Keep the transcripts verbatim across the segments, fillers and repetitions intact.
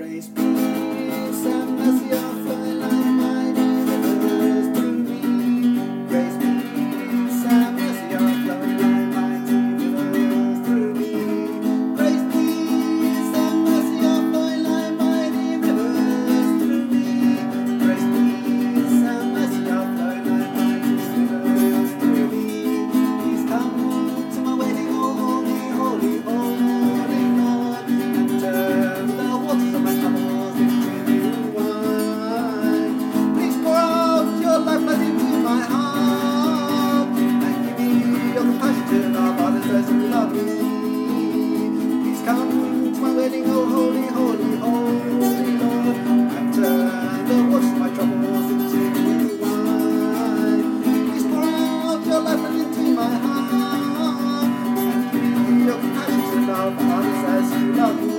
Grace, peace, and mercy are flowing like mighty rivers through me. Grace, peace, and mercy are flowing like mighty rivers through me. Grace, peace, and mercy are flowing like mighty rivers through me. Grace, peace, and mercy are flowing like mighty rivers through me. Please come to my wedding, oh holy, holy, holy Lord, and turn the waters of my troubles into new wine. Please pour out your lifeblood into my heart, and give me your compassion to love others as you love me. Please come to my wedding, oh holy, holy, holy Lord, and turn the waters of my troubles into new wine. Please pour out your lifeblood into my heart, and give me your compassion to love others as you love me.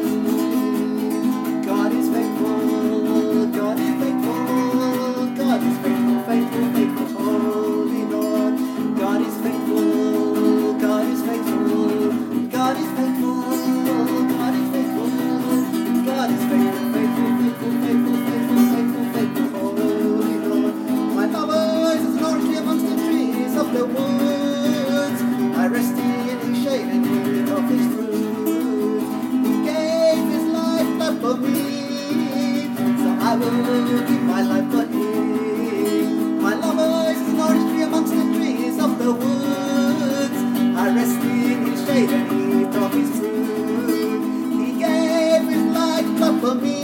God is faithful, God is faithful, God is faithful, faithful, faithful, holy Lord. God is faithful, God is faithful, God is faithful, God is faithful, God is faithful, faithful, faithful, faithful, faithful, faithful, faithful, holy Lord. My lover is as an orange tree amongst the trees of the woods. I rest in his shade and eat of his fruit. He gave his life not for me, so I will give my life for him. My lover is an orange tree amongst the trees of the woods. I rest in his shade and eat of his fruit. He gave his life not for me,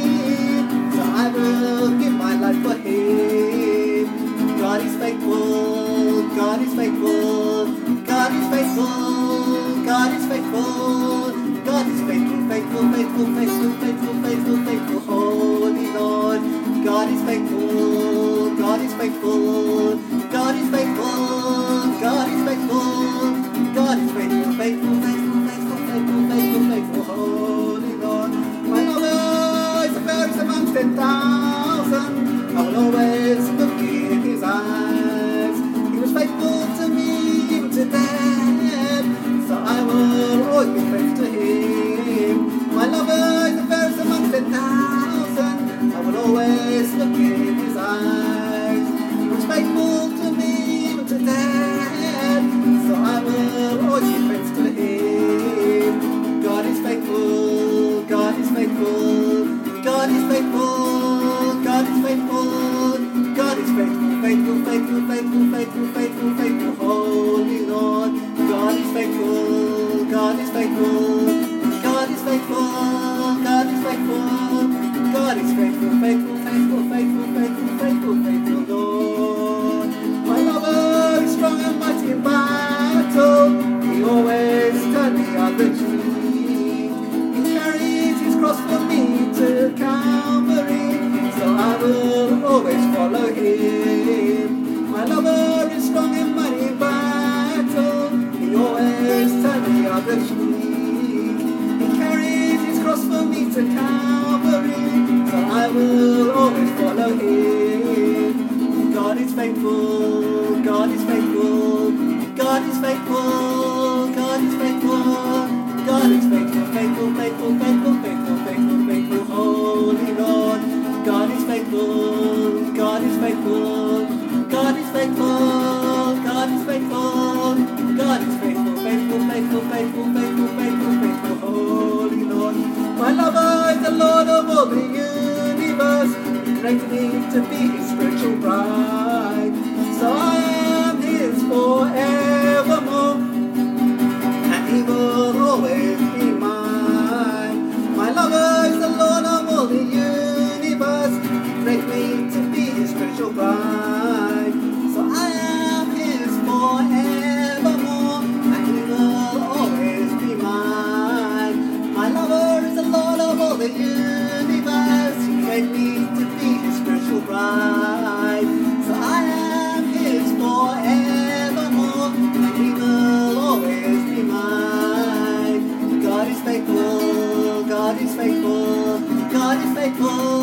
so I will give my life for him. God is faithful, God is faithful, God is faithful, God is faithful, God is faithful, faithful, faithful, faithful, faithful, faithful, faithful, holy Lord. God is faithful, God is faithful, God is faithful, God is faithful, God is faithful, faithful, faithful, faithful, faithful, faithful, faithful, holy Lord. My lover is the fairest amongst ten thousand. I will always look in his eyes. He was faithful to me even to death, so I will always be faithful to him. My lover is the fairest amongst ten thousand. I will always look in his eyes. He was faithful to me even to death, so I will always be faithful to him. God is faithful, God is faithful, God is faithful, God is faithful, God is faithful, faithful, faithful, faithful, faithful, faithful, faithful, holy Lord. God is faithful, God is faithful, God is faithful, God is faithful, God is faithful, faithful, faithful, faithful, faithful, faithful, faithful, Lord. My lover is strong and mighty in battle. He always turned the other cheek. He carried his cross for me to Calvary, so I will always follow him. My lover is strong and mighty in battle. He always turned the other cheek. He carried his cross for me to Calvary, so I will always follow him. God is faithful, God is faithful, God is faithful, God is faithful, God is faithful, faithful, faithful, faithful, faithful, faithful, faithful, holy Lord. God is faithful, God is faithful, God is faithful, God is faithful, God is faithful, faithful, faithful, faithful, faithful, faithful, faithful, holy Lord. My lover is the Lord of all the universe. He created me to be his spiritual bride, so I am his forevermore, and he will always be mine. My lover is the Lord of all the universe. He created me to be his spiritual bride, so I am his forevermore, and he will always be mine. My lover is the Lord of all the universe. He created me to be his spiritual bride, so I am his forevermore, and he will always be mine. God is faithful, God is faithful, God is faithful,